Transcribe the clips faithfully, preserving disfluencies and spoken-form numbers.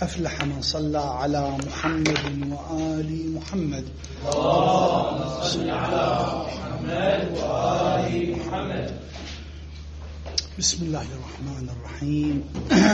أفلح من صلى على محمد وآل محمد. اللهم صل على محمد وآل محمد. بسم الله الرحمن الرحيم.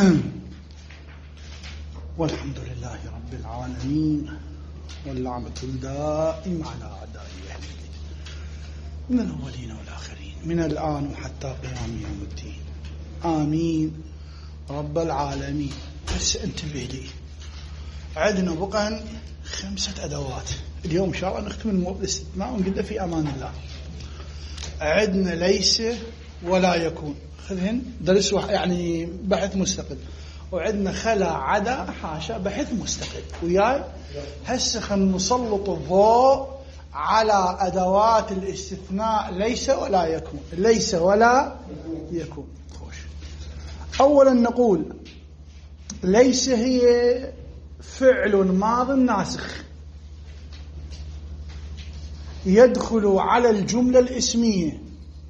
والحمد لله رب العالمين، والنعمة الدائمة على أعدائه أهل البيت من الأولين والآخرين من الآن وحتى قيام يوم الدين. آمين رب العالمين. بس انتبه لي، عندنا بقى خمسة أدوات اليوم إن شاء الله نختم الاستثناء ونقول في أمان الله. عندنا ليس ولا يكون، خذهن درس يعني بحث مستقل. وعندنا خلا عدا حاشا بحث مستقل. وياي هسه خلينا نسلط الضوء على أدوات الاستثناء ليس ولا يكون. ليس ولا يكون. خوش. أولا نقول ليس هي فعل ماض ناسخ يدخل على الجملة الاسمية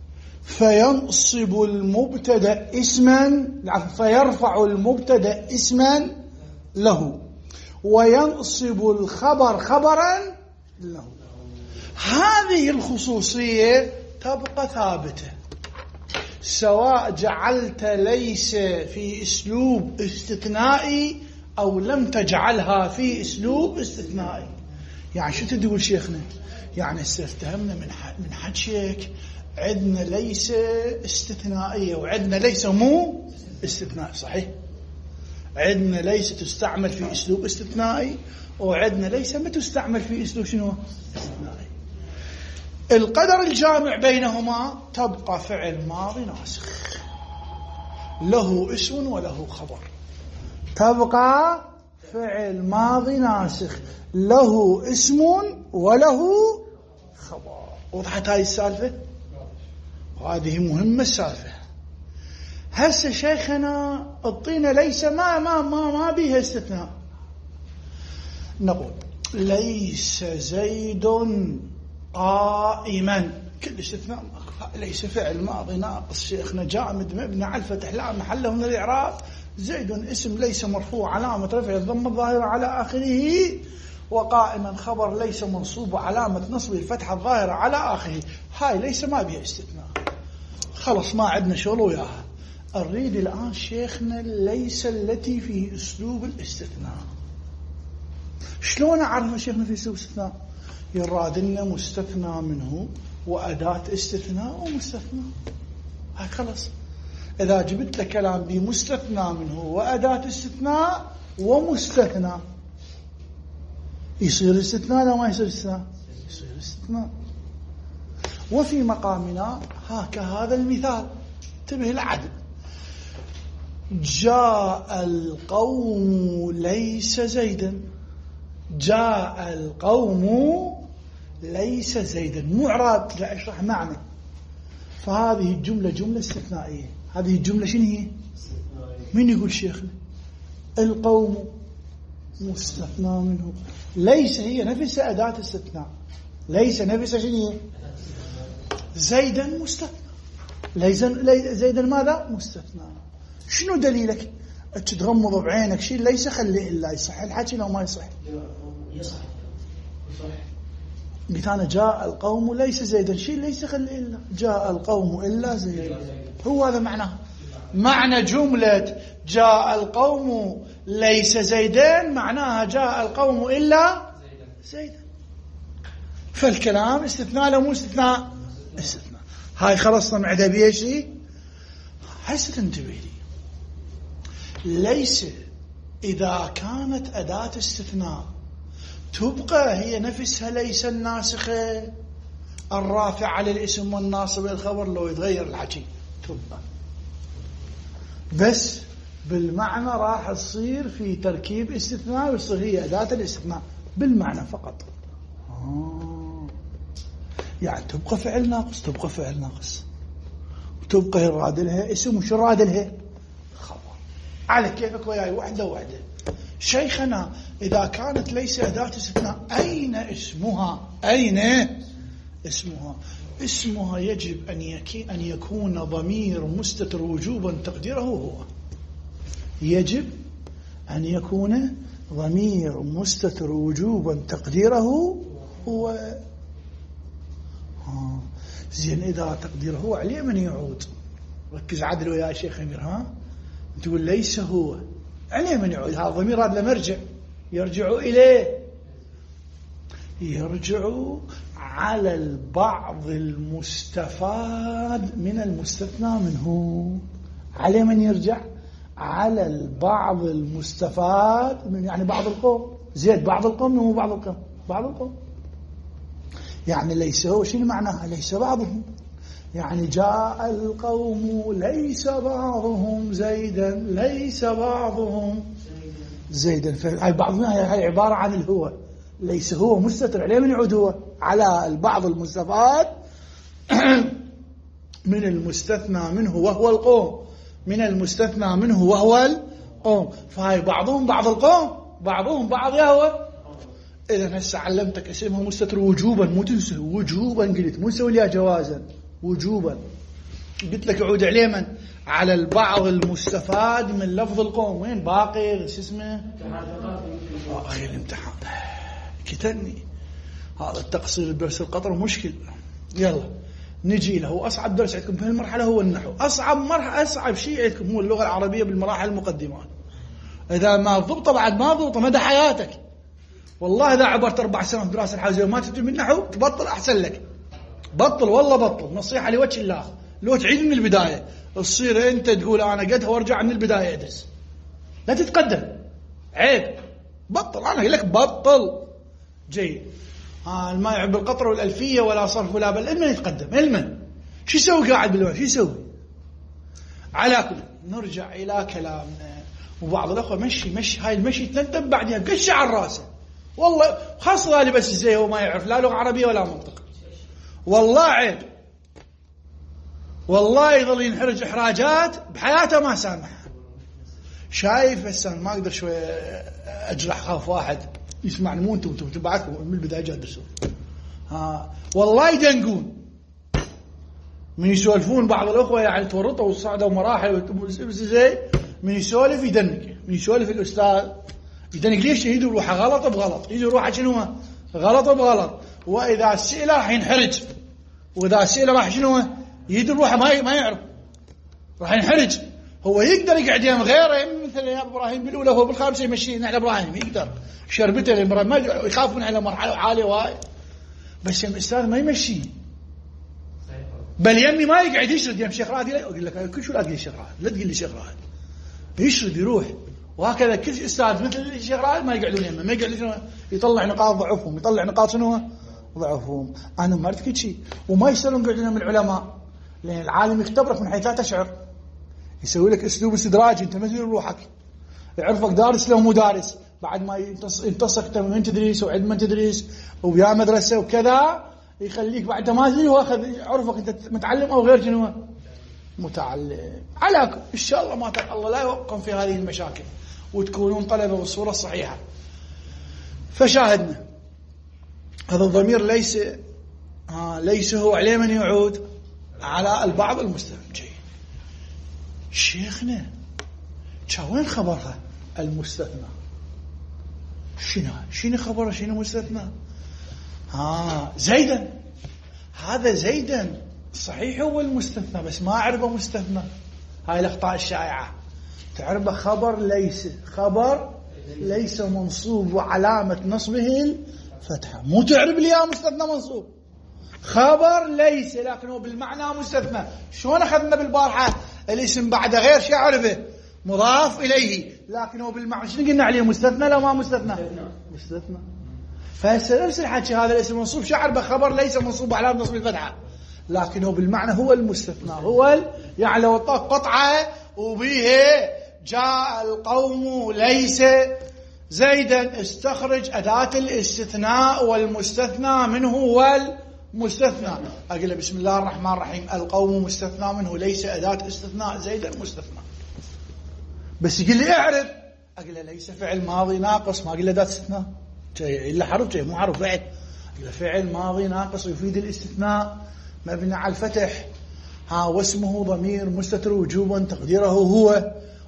فينصب المبتدأ اسما فيرفع المبتدأ اسما له وينصب الخبر خبرا له. هذه الخصوصية تبقى ثابتة سواء جعلت ليس في اسلوب استثنائي او لم تجعلها في اسلوب استثنائي. يعني شو تقول شيخنا؟ يعني استفهمنا من من حكيك عندنا ليس استثنائيه وعندنا ليس مو استثنائي، صحيح؟ عندنا ليس تستعمل في اسلوب استثنائي وعندنا ليس ما تستعمل في اسلوب شنو؟ استثنائي. القدر الجامع بينهما تبقى فعل ماضي ناسخ له اسم وله خبر. تبقى فعل ماضي ناسخ له اسم وله خبر. وضحت هاي السالفة؟ وهذه مهمة السالفة. هسه شيخنا اعطينا ليس ما ما ما ما بيها استثناء. نقول ليس زيد قائما، كل استثناء ليس فعل ماضي ناقص شيخنا جامد مبني على الفتح لا محله من الإعراب. زيد اسم ليس مرفوع علامة رفع الضمة الظاهرة على آخره، وقائما خبر ليس منصوب علامة نصب الفتحة الظاهرة على آخره. هاي ليس ما بها استثناء، خلص ما عندنا شغل وياها. أريد الآن شيخنا ليس التي في أسلوب الاستثناء. شلون أعرف شيخنا في أسلوب الاستثناء؟ يراد لنا مستثنى منه وأداة استثناء ومستثنى. هاي خلص. إذا جبت لك كلام بمستثنى منه وأداة استثناء ومستثنى يصير استثناء لا ما يصير استثناء؟ يصير استثناء. وفي مقامنا هاك هذا المثال، انتبه العدل. جاء القوم ليس زيدا. جاء القوم ليس زيدا، مو إعراب لا اشرح معنى. فهذه الجملة جملة استثنائية. هذه الجملة شنو هي؟ مين يقول شيخنا؟ القوم مستثنى منه. ليس هي نفس أداة استثناء. ليس نفس شنو هي؟ زيدا مستثنى. ليس زيدا ماذا؟ مستثنى. شنو دليلك؟ تغمض بعينك شيء ليس خلي إلا. يصح الحكي لو ما يصح؟ يصح. قلت أنا جاء القوم ليس زيدا، شيء ليس خلي إلا. جاء القوم إلا زيدا، هو هذا معناه. معنى جملة جاء القوم ليس زيدان معناها جاء القوم إلا زيدا. فالكلام استثناء لو مو استثناء؟ استثناء. هاي خلصنا معده بيه شيء. هسه تنتبه لي، ليس إذا كانت أداة استثناء تبقى هي نفسها ليس الناسخة الرافع على الاسم والناصب الخبر لو يتغير الحكي تبقى، بس بالمعنى راح تصير في تركيب استثناء ويصير هي أداة الاستثناء بالمعنى فقط. آه. يعني تبقى فعل ناقص، تبقى فعل ناقص، وتبقى يراد لها اسم وش يراد لها خبر على كيفك وياي وحده وحده. شيخنا إذا كانت ليس أداة استثناء أين اسمها؟ أين اسمها؟ اسمها يجب أن يكون أن يكون ضمير مستتر وجوبا تقديره هو. يجب أن يكون ضمير مستتر وجوبا تقديره هو. آه. زين إذا تقديره هو عليه من يعود؟ ركز عدل ويا شيخ أمير. ها تقول ليس هو عليه من يعود. هذا الضمير هذا مرجع يرجع إليه، يرجع على البعض المستفاد من المستثنى منه. عليه من يرجع؟ على البعض المستفاد من، يعني بعض القوم. زيد بعض القوم مو بعض القوم، بعض القوم. يعني ليس هو شنو معناها؟ ليس بعضهم. يعني جاء القوم ليس بعضهم زيدا، ليس بعضهم زيدا. فهي بعضهم هي عبارة عن الهو. ليس هو مستتر عليه من يعود؟ هو على البعض المستفاد من المستثنى منه وهو القوم، من المستثنى منه وهو القوم. فهي بعضهم بعض القوم، بعضهم بعض يهوى. إذا هسه علمتك اسمها مستتر وجوبا، مو تنسى وجوبا، قلت مو نسوي لها جوازا، وجوبا. قلت لك يعود عليه من؟ على البعض المستفاد من لفظ القوم. وين باقي شو اسمه؟ باقي الامتحان. كتني هذا التقصير الدرس القطر مشكل. يلا نجي له. أصعب درس عندكم في المرحلة هو النحو. أصعب مرحلة، أصعب شيء عندكم هو اللغة العربية بالمراحل المقدمة. إذا ما ضبطه بعد ما ضبطه مدى حياتك. والله إذا عبرت أربع سنوات دراسة الحوزة وما تتم النحو تبطل أحسن لك. بطل والله بطل، نصيحة لوجه الله. لو تعيد من البداية تصير أنت تقول أنا قدها وارجع من البداية أدرس، لا تتقدم، عيب. بطل، أنا أقول لك بطل. جيد. آه ما يعب القطر والألفية ولا صرف ولا بل. المن يتقدم، المن شو يسوي قاعد بالوقت؟ شو يسوي؟ على كل نرجع إلى كلامنا. وبعض الأخوة مشي مشي هاي المشي تندم بعدين قش على راسه. والله خاصة اللي بس زي هو ما يعرف لا لغة عربية ولا منطق. والله عيب، والله يظل ينحرج إحراجات بحياته ما سامح. شايف هسه ما أقدر شوي أجرح خاف واحد يسمعني. مو أنتم أنتم تبعتكم من البداية جادرسون. ها والله يدنقون من يسولفون بعض الأخوة، يعني تورطوا وصعدوا مراحل زي من يسولف يدنق، من يسولف الأستاذ يدنق. ليش؟ يدور روحه غلط بغلط، يدور روحه شنو غلط بغلط. وإذا سئل راح ينحرج، وإذا سئل راح شنو يدور روحه ما ما يعرف، راح ينحرج. هو يقدر يقعد يم غيره، مثل يا إبراهيم بالأولى هو بالخامسة يمشي على إبراهيم، يقدر شربته الإبراهيم ما يخاف من على مرحلة عالية واي. بس الأستاذ ما يمشي، بل يمي ما يقعد يشرد يم شيخ راد. أقول لك كل شو لا تقول لي شيخ راد، لا تقول لي شيخ راد، يشرد يروح. وهكذا كل أستاذ مثل الشيخ راد ما يقعدون يمه، ما يقعدون يطلع نقاط ضعفهم، يطلع نقاط شنو ضعفهم. أنا ما أعرف كل شيء. وما يصيرون يقعدون من العلماء، لأن العالم يختبرك من حيث لا تشعر، يسوي لك أسلوب استدراجي أنت ما تدري روحك، يعرفك دارس لو مو دارس. بعد ما ينتصك من تدريس وعد من تدريس ويا مدرسة وكذا، يخليك بعد ما تدري واخذ عرفك أنت متعلم أو غير شنو متعلم. على إن شاء الله ما تق الله لا يوقف في هذه المشاكل وتكونون طلبة بالصورة الصحيحة. فشاهدنا هذا الضمير ليس ها ليس هو عليه من يعود على البعض المستثنى. شيخنا وين خبرها المستثنى؟ شنو شنو خبره شنو مستثنى؟ ها زيدا، هذا زيدا صحيح هو المستثنى بس ما عربه مستثنى. هاي الأخطاء الشائعة. تعربه خبر ليس، خبر ليس منصوب وعلامة نصبه الفتحة. مو تعرب لي يا مستثنى منصوب، خبر ليس لكنه بالمعنى مستثنى. شلون أخذنا بالبارحة الاسم بعد غير شيء عربه مضاف إليه، لكنه بالمعنى شنو قلنا عليه مستثنى لو ما مستثنى مستثنى. فهسه نفس الحكي، هذا الاسم منصوب شعر بخبر ليس منصوب على نصب الفتحة، لكنه بالمعنى هو المستثنى. هو يعني لو طاق قطعة وبه جاء القوم ليس زيدا، استخرج أداة الاستثناء والمستثنى منه والمستثنى. أقول بسم الله الرحمن الرحيم القوم مستثنى منه، ليس أداة استثناء زيدا مستثنى. بس يقول لي اعرف، أقول له ليس فعل ماضي ناقص، ما أقول له أداة استثناء إلا حرف مو حرف فعل. أقول له فعل ماضي ناقص يفيد الاستثناء مبني على الفتح، ها واسمه ضمير مستتر وجوبا تقديره هو،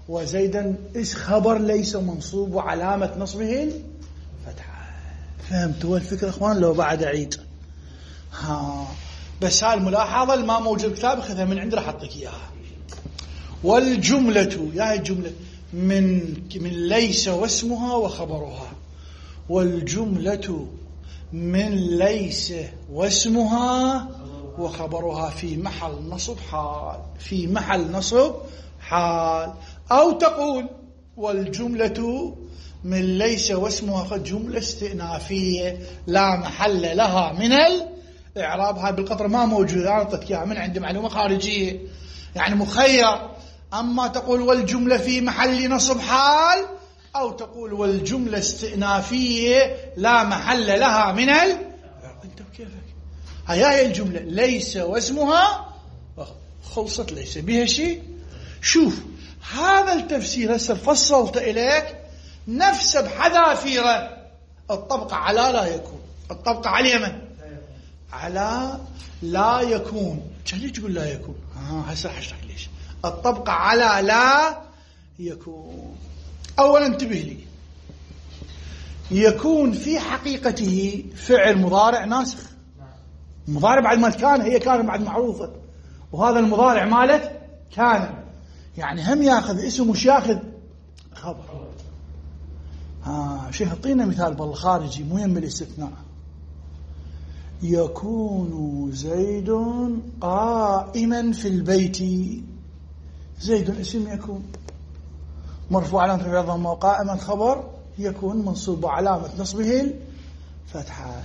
وزيدا إيش خبر ليس منصوب وعلامة نصبه الفتحة. فهمتوا الفكرة اخوان؟ لو بعد عيد ها بس هاي الملاحظة اللي ما موجود كتاب خذها من عندنا حطك إياها. والجملة يا الجملة من من ليس واسمها وخبرها. والجملة من ليس واسمها وخبرها في محل نصب حال، في محل نصب حال. أو تقول والجملة من ليس واسمها جملة استئنافية لا محل لها من الإعراب. هاي بالقطر ما موجودة، أنا أعطيتك إياها من عندي معلومة خارجية يعني مخير. أما تقول والجملة في محل نصب حال، أو تقول والجملة استئنافية لا محل لها من ال أنت بكيفك. هاي الجملة ليس واسمها خلصت، ليس بها شيء. شوف هذا التفسير هسه فصلت إليك نفسه بحذافيره. الطبقة على لا يكون، الطبقة على اليمن على لا يكون. ليش تقول لا يكون؟ ها هسه حشرح ليش. الطبقة على لا يكون. أولا انتبه لي، يكون في حقيقته فعل مضارع ناسخ. المضارع بعد ما كان، هي كان بعد معروفة، وهذا المضارع مالت كان، يعني هم ياخذ اسم وش ياخذ خبر. ها شيخ اعطينا مثال بالله خارجي مو يم الاستثناء. يكون زيد قائما في البيت. زيد اسم يكون مرفوع علامة رفعه الضمة، وقائما خبر يكون منصوب علامة نصبه الفتحة.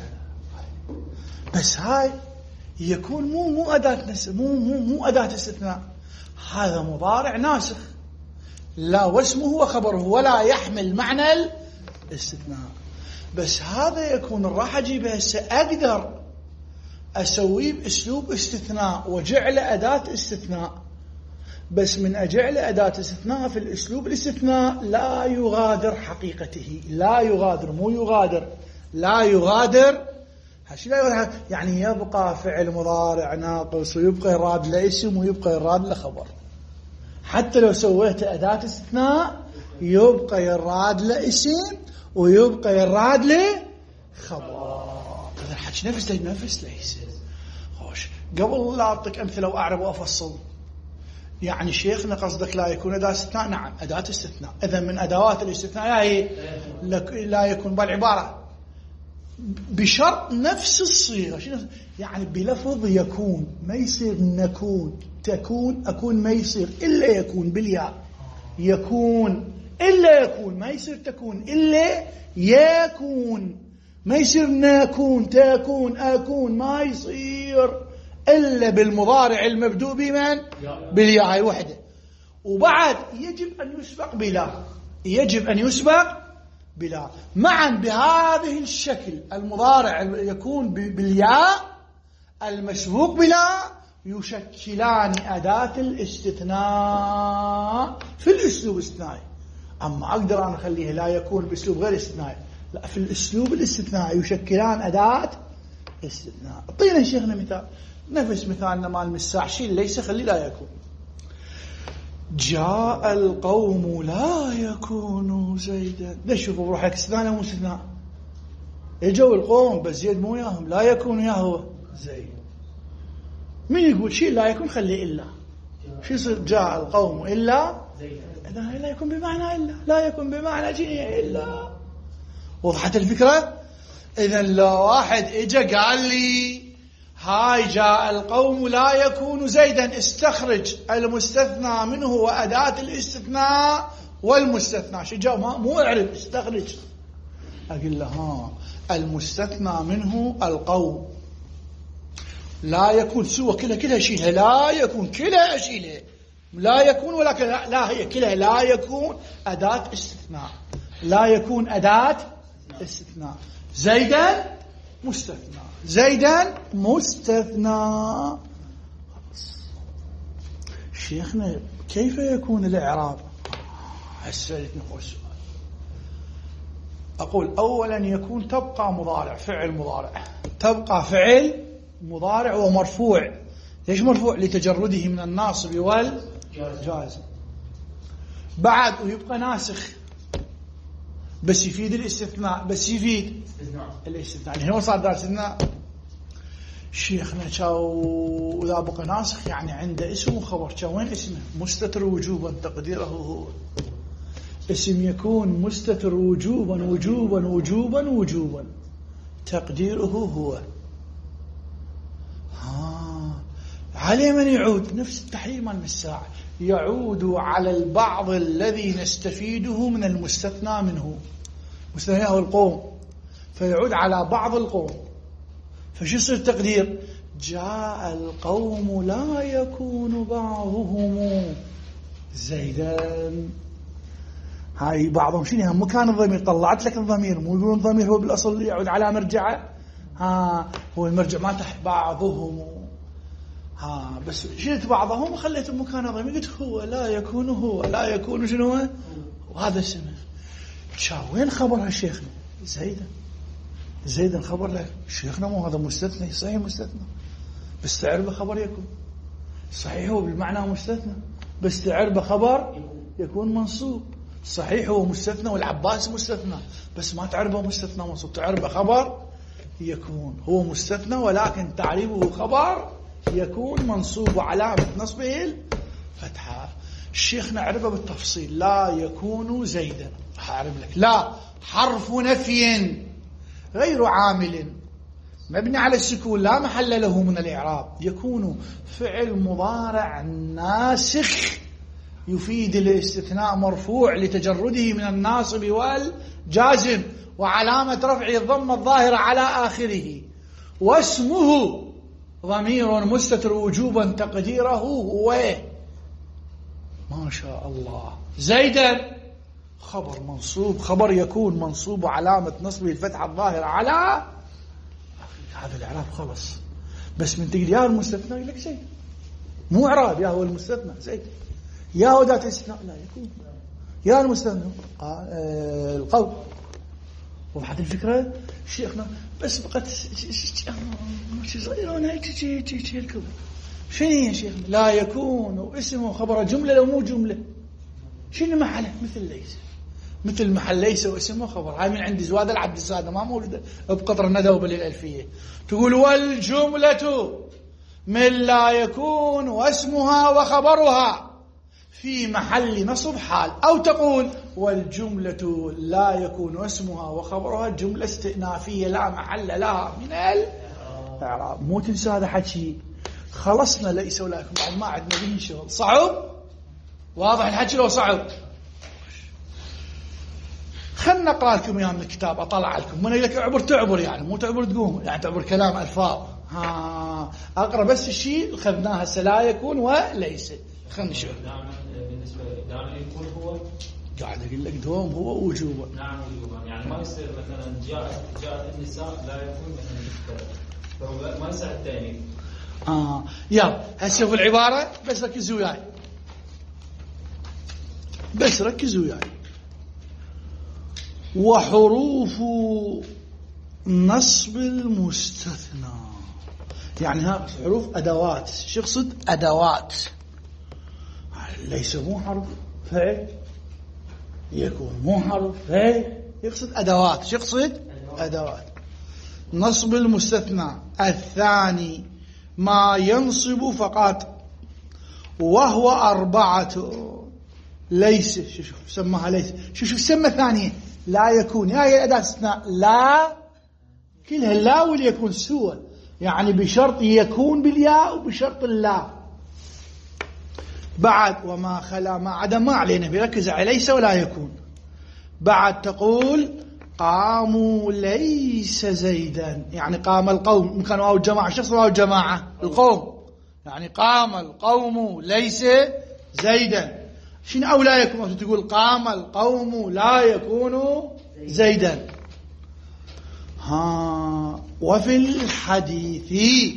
بس هاي يكون مو مو أداة نس مو مو مو أداة استثناء، هذا مضارع ناسخ لا واسمه وخبره ولا يحمل معنى الاستثناء. بس هذا يكون راح أجيبه هسه أقدر أسويه بأسلوب استثناء وجعل أداة استثناء. بس من أجعل أداة استثناء في الأسلوب الاستثناء لا يغادر حقيقته، لا يغادر مو يغادر لا يغادر هالشيء لا يغادر، يعني يبقى فعل مضارع ناقص ويبقى يراد لاسم ويبقى يراد لخبر. حتى لو سويت أداة استثناء يبقى يراد لاسم ويبقى يراد لخبر. هذا الحكي نفس نفس ليس خوش. قبل لا أعطيك أمثلة وأعرب وأفصل، يعني شيخنا قصدك لا يكون أداة استثناء؟ نعم أداة استثناء. إذا من أدوات الاستثناء هي لا يكون بالعبارة بشرط نفس الصيغة، يعني بلفظ يكون، ما يصير نكون تكون أكون، ما يصير إلا يكون بالياء يكون إلا يكون، ما يصير تكون إلا يكون، ما يصير نكون تكون أكون، ما يصير إلا بالمضارع المبدوء بمن؟ بالياء هاي وحدة. وبعد يجب أن يسبق بلا، يجب أن يسبق بلا معا بهذه الشكل. المضارع يكون بالياء المسبوق بلا يشكلان أداة الاستثناء في الأسلوب الاستثنائي. أما أقدر أن أخليه لا يكون بأسلوب غير استثنائي، لا، في الأسلوب الاستثنائي يشكلان أداة استثناء. أعطينا شيخنا مثال، نفس مثالنا مال مساح شيء ليس خلي لا يكون. جاء القوم لا يكون زيدا. ليش شوفوا بروحك استثناء مو استثناء؟ اجوا القوم بس زيد مو ياهم، لا يكون يا هو زيد. مين يقول شيء لا يكون خلي إلا؟ شو يصير جاء القوم إلا إذا لا يكون بمعنى إلا، لا يكون بمعنى جنيه إلا. وضحت الفكرة؟ إذا لو واحد إجا قال لي هاي جاء القوم لا يكون زيدا، استخرج المستثنى منه وأداة الاستثناء والمستثنى. شو جاء؟ مو اعرف، استخرج. أقول له ها المستثنى منه القوم لا يكون سوى كلها كلها شيلها لا يكون كلها أشيلها لا يكون ولا كلها لا، هي كلها لا يكون أداة استثناء، لا يكون أداة استثناء. زيدا مستثنى، زيدا مستثنى. شيخنا كيف يكون الإعراب؟ هسألتني هو السؤال. أقول أولا يكون تبقى مضارع، فعل مضارع، تبقى فعل مضارع ومرفوع. ليش مرفوع؟ لتجرده من الناصب والجازم. بعد ويبقى ناسخ بس يفيد الاستثناء، بس يفيد الاستثناء. يعني هو صار دار استثناء شيخنا شاو إذا بقى ناسخ يعني عنده اسم وخبر. شاو وين اسمه؟ مستتر وجوبا تقديره هو. اسم يكون مستتر وجوبا وجوبا وجوبا وجوبا تقديره هو. ها على من يعود؟ نفس التحليل مال الساعة، يعود على البعض الذي نستفيده من المستثنى منه. مستثنى هو القوم، فيعود على بعض القوم. فشو يصير التقدير؟ جاء القوم لا يكون بعضهم زيدا. هاي بعضهم شنو مكان الضمير، طلعت لك الضمير، مو يقولون الضمير هو بالاصل يعود على مرجعه. ها هو المرجع ما تحت بعضهم، ها بس شلت بعضهم وخليت مكان الضمير، قلت هو لا يكون، هو لا يكون شنو هو؟ وهذا اسمه. شا وين خبرها شيخنا؟ زيدا. زيدا خبر له شيخنا مو هذا مستثنى، صحيح مستثنى بس تعربه خبر يكون. صحيح هو بالمعنى مستثنى بس تعربه خبر يكون منصوب. صحيح هو مستثنى والعباس مستثنى بس ما تعربه مستثنى منصوب، تعربه خبر يكون. هو مستثنى ولكن تعريبه خبر يكون منصوب وعلامة نصبه الفتحة. الشيخ نعرفه بالتفصيل. لا يكون زيدا، هعرف لك. لا حرف نفي غير عامل مبني على السكون لا محل له من الإعراب. يكون فعل مضارع ناسخ يفيد الاستثناء مرفوع لتجرده من الناصب والجازم وعلامة رفعه الضمة الظاهرة على آخره، واسمه ضمير مستتر وجوبا تقديره هو. ما شاء الله. زيدا خبر منصوب، خبر يكون منصوب وعلامة نصبه الفتحة الظاهرة على هذا الإعراب خلص. بس من تقول يا المستثنى يقول لك زيد، مو إعراب يا هو المستثنى زيد، يا هو ذات الاستثناء لا يكون، يا المستثنى آه القول. وضحت الفكرة شيخنا؟ بس بقت شيء صغيرة هيك شيء الكبر. شنو يا شيخنا؟ لا يكون واسمه خبر جملة لو مو جملة شنو محله؟ مثل ليس، مثل محل ليس واسمه خبر. هاي من عند زواد العبد السادة ما مولد بقطر الندوة بالألفية. تقول والجملة من لا يكون واسمها وخبرها في محل نصب حال، أو تقول والجملة لا يكون واسمها وخبرها جملة استئنافية لا محل لها من الإعراب. مو تنسى هذا حكي. خلصنا ليس ولا يكون، بعد ما عندنا به شغل. صعب؟ واضح الحكي لو صعب؟ خلنا نقرأ لكم اياه من الكتاب، اطلع لكم. من لك اعبر تعبر، يعني مو تعبر تقوم، يعني تعبر كلام الفاظ. ها اقرا بس الشيء خذناه هسه لا يكون وليس. خلينا نشوف. بالنسبه دائما يكون هو قاعد اقول لك دوم هو وجوبا. نعم وجوبا، يعني ما يصير مثلا جاءت جاءت النساء لا يكون مثلا فهو ما يصح التاني. اه يلا هسه شوف العباره بس ركزوا وياي، بس ركزوا وياي. وحروف نصب المستثنى، يعني ها حروف أدوات. شو يقصد أدوات؟ ليس مو حرف فعل، يكون مو حرف فعل، يقصد أدوات. شو يقصد أدوات نصب المستثنى. الثاني ما ينصب فقط وهو أربعة. ليس شو شو سماها ليس، شو شو سمى ثانية لا يكون. هاي أداة استثناء لا كلها لا واليكون سوى، يعني بشرط يكون بالياء وبشرط اللا. بعد وما خلا ما عدا ما علينا بيركز على ليس ولا يكون. بعد تقول قاموا ليس زيدا، يعني قام القوم. كانوا واو جماعة، شخص واو جماعة القوم، يعني قام القوم ليس زيدا. شنو أو لا يكون؟ تقول قام القوم لا يكون زيدا. ها وفي الحديث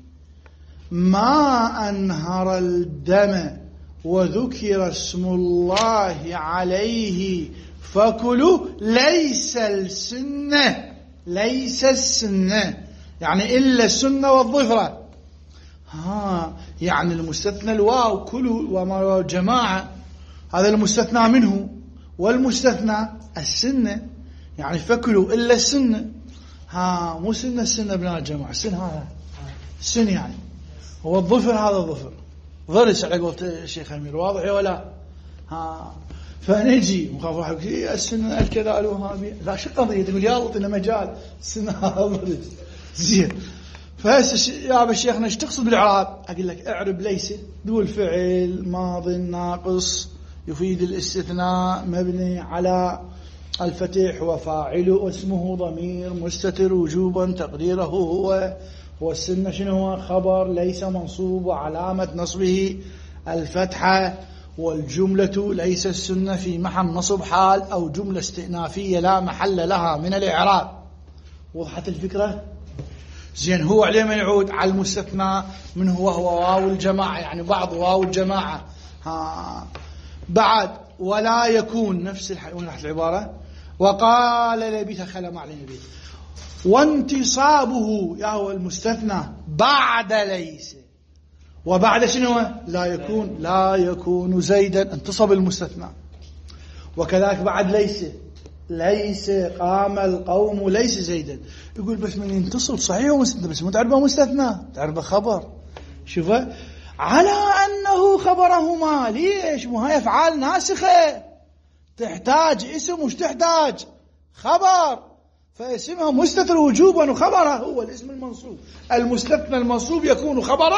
ما أنهر الدم وذكر اسم الله عليه فكلوا ليس السنة، ليس السنة يعني إلا السنة والظفرة. ها يعني المستثنى الواو كلوا وما جماعة. هذا المستثنى منه. والمستثنى السنة، يعني فكلوا إلا السنة. ها مو سنة السنة بناء الجماعة، السن هذا السن يعني هو الظفر، هذا الظفر ضرس على قولة الشيخ أمير، واضح ولا؟ ها فنجي مخاف واحد السنة الكذا الوهابية، لا شو قضية تقول يلا طينا مجال السنة هذا ضرس زين. فهسه يا ابا شيخنا ايش تقصد بالاعراب؟ اقول لك اعرب ليس، تقول فعل ماض ناقص يفيد الاستثناء مبني على الفتح وفاعله واسمه ضمير مستتر وجوبا تقديره هو. والسنة شنو هو؟ خبر ليس منصوب وعلامة نصبه الفتحة. والجملة ليس السنة في محل نصب حال أو جملة استئنافية لا محل لها من الإعراب. وضحت الفكرة؟ زين. هو عليه ما يعود على المستثنى من هو هو واو الجماعة، يعني بعض واو الجماعة. ها بعد ولا يكون نفس الحال. وين راحت العبارة؟ وقال لبيث خلا ما عليه نبيث. وانتصابه يا هو المستثنى بعد ليس. وبعد شنو؟ لا يكون. لا يكون زيدا، انتصب المستثنى. وكذلك بعد ليس، ليس قام القوم ليس زيدا. يقول بس من ينتصب صحيح ومستثنى، بس مو تعرفه مستثنى، تعرفه خبر. شوفه على أنه خبرهما. ليش؟ مو هاي أفعال ناسخة تحتاج اسم، وش تحتاج؟ خبر. فاسمها مستتر وجوبا، وخبره هو الاسم المنصوب. المستثنى المنصوب يكون خبرا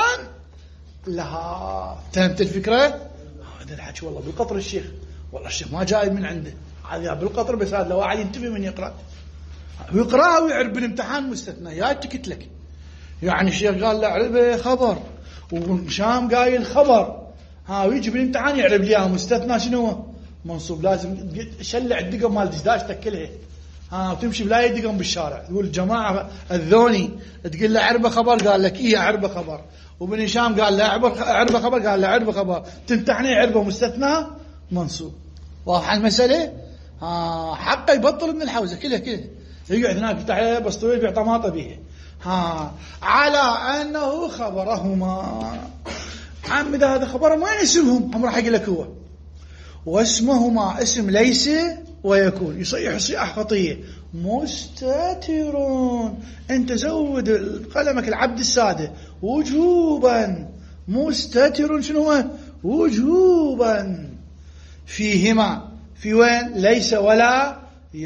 لها. فهمت الفكرة؟ هذا الحكي والله بالقطر الشيخ، والله الشيخ ما جاي من عنده، هذا بالقطر، بس هذا لو واحد ينتبه من يقرأ ويقرأها ويعرف بالامتحان مستثنيات تكت لك. يعني الشيخ قال له اعربه خبر، وشام قايل خبر، ها ويجي بالامتحان يعرف لي مستثنى شنو منصوب. لازم شلع الدقم مال دشداش تكلها، ها وتمشي بلا دقم بالشارع تقول جماعة الذوني، تقول له اعربه خبر، قال لك ايه اعربه خبر. وبن هشام قال له اعربه خبر، قال له اعربه خبر. تمتحني اعربه مستثنى منصوب. واضح المسألة؟ ها حقه يبطل من الحوزة كلها كلها، يقعد هناك يفتح عليه بسطوية يبيع طماطة بيها. ها على أنه خبرهما. عم إذا هذا خبرهم وين اسمهم؟ هم راح يقول لك هو واسمهما اسم ليس ويكون. يصيح صياح خطية مستترون. أنت زود قلمك العبد السادة وجوبا. مستتر شنو هو؟ وجوبا. فيهما في وين؟ ليس ولا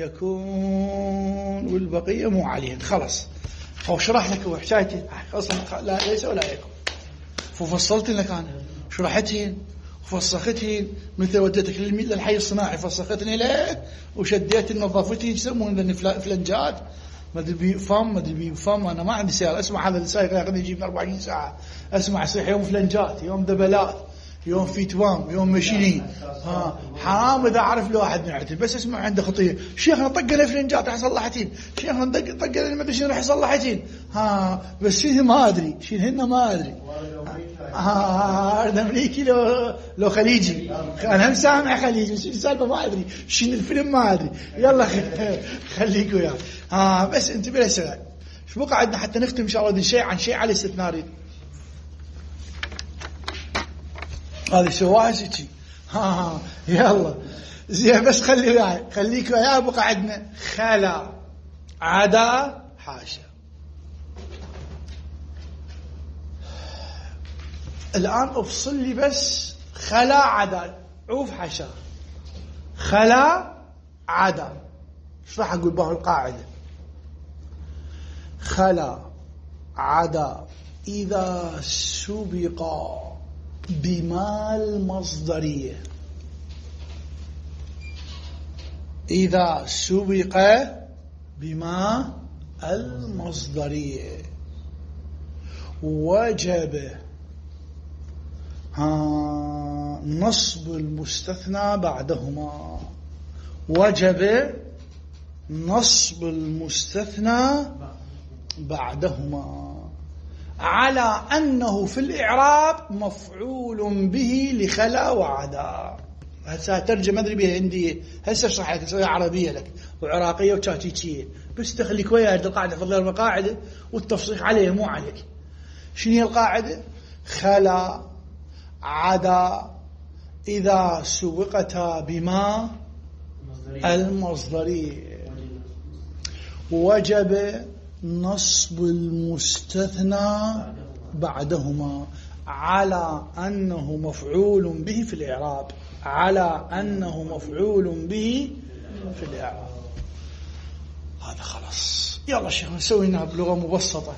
يكون، والبقية مو عليهن. خلص هو شرح لك هو حكايتي اصلا لا ليس ولا يكون، ففصلت لك انا شرحتهن وفسختهن، مثل وديتك للحي الصناعي فسختني لك وشديت نظافتهن. يسمون فلنجات ما ادري بيفهم ما ادري بيفهم. انا ما عندي سيارة، اسمع هذا السائق ياخذني يجيب أربعين ساعة، اسمع يصيح يوم فلنجات، يوم دبلات، يوم في توام، يوم مشيني. ها حرام اذا اعرف له واحد نعتل، بس اسمع عنده خطيه. شيخنا طق لي فلنجات راح صلحتين، شيخنا طق طق لي ما ادري شنو راح يصلحتين. ها بس شنو ما ادري شنو ما ادري. ها هذا امريكي لو لو خليجي، انا هم سامع خليجي بس السالفه ما ادري شنو الفيلم ما ادري. يلا خليك وياه. ها بس انتبه لسه شو بقى عندنا حتى نختم ان شاء الله شيء عن شيء على الاستثناء. هذا سواها شيء. ها يلا زين بس خلي وياي، خليك وياي. بقى عندنا خلا عدا حاشا. الآن افصل لي بس خلا عدا عوف حاشا. خلا عدا ايش راح اقول به القاعدة؟ خلا عدا إذا سبق بما المصدرية، إذا سبق بما المصدرية وجب ها نصب المستثنى بعدهما. وجب نصب المستثنى بعدهما على أنه في الإعراب مفعول به لخلا وعدا. هسه ترجم أدري بها عندي، هسه اشرح لك اسويها عربية لك وعراقية وتشاتيشية، بس تخليك وياها القاعدة فضل القاعدة والتفصيح عليها مو عليك. شنو هي القاعدة؟ خلا عدا إذا سبقتا بما المصدرية وجب نصب المستثنى بعدهما على أنه مفعول به في الإعراب، على أنه مفعول به في الإعراب. هذا خلاص. يلا شيخ نسوينا بلغة مبسطة.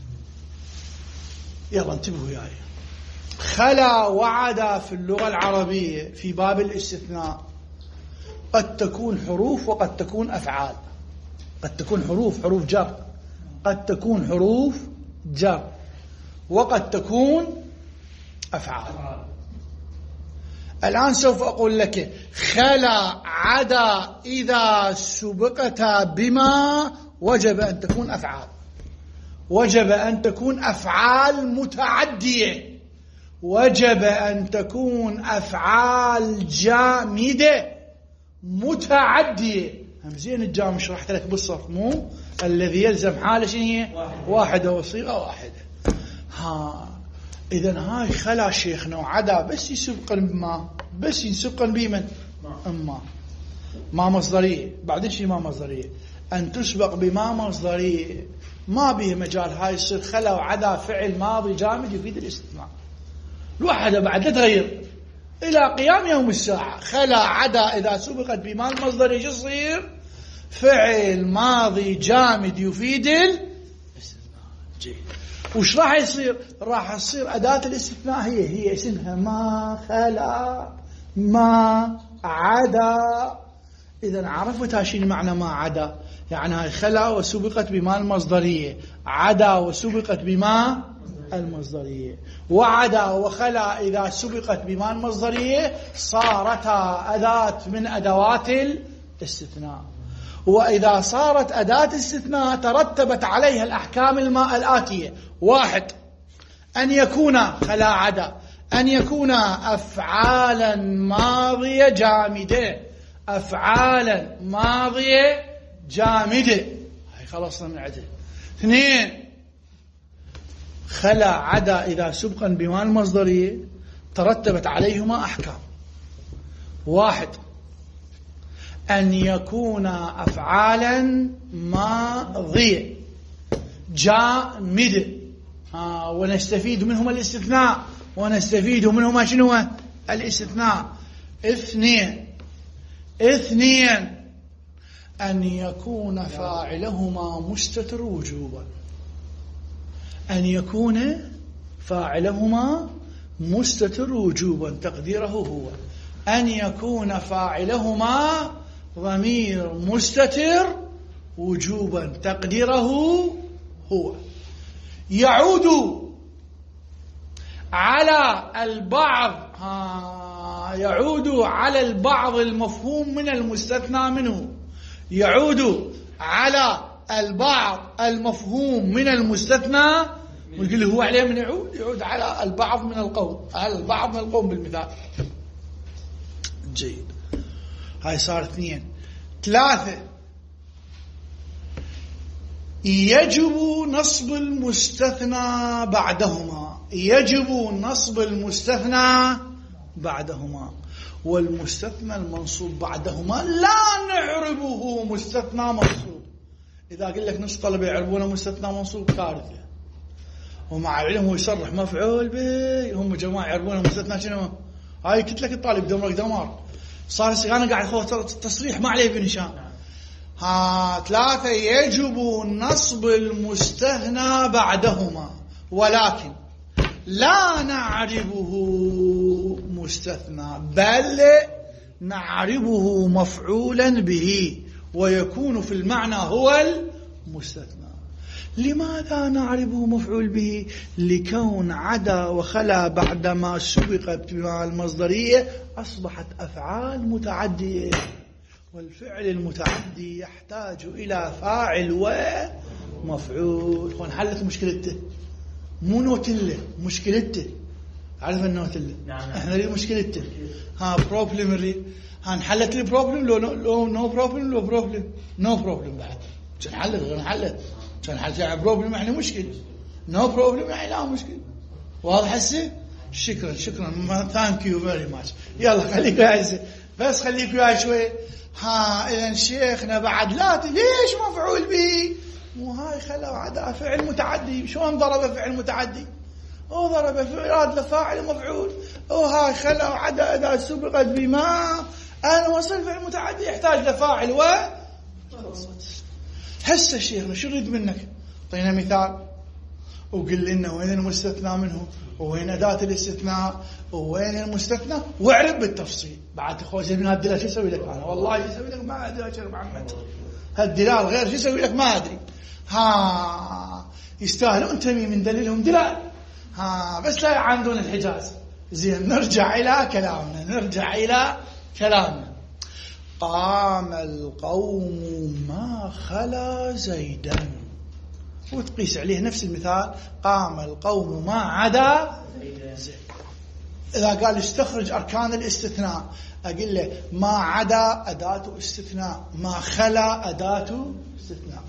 يلا انتبهوا وياي. خلا وعدا في اللغة العربية في باب الاستثناء قد تكون حروف وقد تكون أفعال. قد تكون حروف حروف جر، قد تكون حروف جر، وقد تكون أفعال. الآن سوف أقول لك خلا عدا إذا سبقتا بما وجب أن تكون أفعال، وجب أن تكون أفعال متعدية، وجب أن تكون أفعال جامدة متعدية. هم زين الجامد شرحت لك بالصرف، مو الذي يلزم حالة شنو هي؟ واحدة وصيغة واحدة. ها إذن هاي خلا شيخنا وعدا بس يسبقا بما، بس يسبقا بمن؟ أما ما مصدرية. بعدين شي ما مصدرية؟ أن تسبق بما مصدرية ما به مجال هاي يصير خلا وعدا فعل ماضي جامد يفيد الاستثناء. الوحدة بعد لا تغير إلى قيام يوم الساعة. خلا عدا إذا سبقت بما المصدرية شو يصير؟ فعل ماضي جامد يفيد الاستثناء. جيد. وش راح يصير؟ راح يصير أداة الاستثناء هي هي اسمها ما خلا ما عدا. إذا عرفت هاشين معنى ما عدا، يعني هاي خلا وسبقت بما المصدرية، عدا وسبقت بما المصدرية، وعدا وخلا إذا سبقت بما المصدرية صارتا أداة من أدوات الاستثناء. وإذا صارت أداة استثناء ترتبت عليها الأحكام الماء الآتية: واحد، أن يكون خلا عدا أن يكون أفعالا ماضية جامدة، أفعالا ماضية جامدة. هاي خلصنا من عدة. اثنين، خلا عدا إذا سبقا بما المصدرية ترتبت عليهما أحكام: واحد، أن يكون أفعالا ماضية جامدة، آه ونستفيد منهما الاستثناء، ونستفيد منهما شنو الاستثناء. اثنين اثنين أن يكون فاعلهما مستتر وجوبا، أن يكون فاعلهما مستتر وجوبا تقديره هو، أن يكون فاعلهما ضمير مستتر وجوبا تقديره هو. يعود على البعض ها يعود على البعض المفهوم من المستثنى منه، يعود على البعض المفهوم من المستثنى. ويقول هو عليه من يعود يعود على البعض من القوم، على البعض من القوم بالمثال. جيد. هاي صار اثنين. ثلاثة، يجب نصب المستثنى بعدهما، يجب نصب المستثنى بعدهما، والمستثنى المنصوب بعدهما لا نعربه مستثنى منصوب. إذا قل لك نص طلبة يعربونه مستثنى منصوب كارثة، ومع العلم هو يصرح مفعول به، هم جماعة يعربونه مستثنى شنو؟ هاي قلت لك الطالب دمرك دمار. صار انا قاعد خوف التصريح ما عليه بنشان. ها ثلاثة، يجب نصب المستثنى بعدهما ولكن لا نعربه مستثنى بل نعربه مفعولا به ويكون في المعنى هو المستثنى. لماذا نعربه مفعول به؟ لكون عدا وخلا بعدما سبقت بما المصدرية أصبحت أفعال متعدية، والفعل المتعدي يحتاج إلى فاعل ومفعول. ونحلت مشكلته، مو نوتله مشكلته. عارف النوتله؟ نعم. احنا ليه مشكلته؟ ها بروبلم الري ها نحلت لي بروبلم لو لو نو بروبلم لو بروبلم نو بروبلم بعد عشان نحلت غير نحلت عشان نحلت يعني بروبلم يعني مشكلة، نو بروبلم يعني لا مشكلة. واضح هسه؟ شكرا شكرا ثانك يو فيري ماتش. يلا خليك وياي بس خليك وياي شوي. ها إذا شيخنا بعد لا ليش مفعول به؟ مو هاي خلا وعدا فعل متعدي. شلون ضرب فعل متعدي؟ أو ضرب فعل لفاعل مفعول. أو هاي خلا وعدا أداة سبقت بما. أنا وصل فعل متعدي يحتاج لفاعل و هسه شيخنا شو يريد منك؟ طينا مثال وقل لنا وين المستثنى منه وين أداة الاستثناء وين المستثنى واعرف بالتفصيل. بعد خوش من هالدلال شو يسوي لك أنا والله شو يسوي لك ما أدري. شيخ محمد هالدلال غير شو يسوي لك ما أدري. ها يستاهلون تميم من دليلهم دلال. ها بس لا يعاندون الحجاز. زين نرجع إلى كلامنا نرجع إلى كلامنا. قام القوم ما خلا زيدا وتقيس عليه نفس المثال. قام القوم ما عدا زيد. إذا قال استخرج أركان الاستثناء أقول له ما عدا أداة استثناء ما خلا أداة استثناء.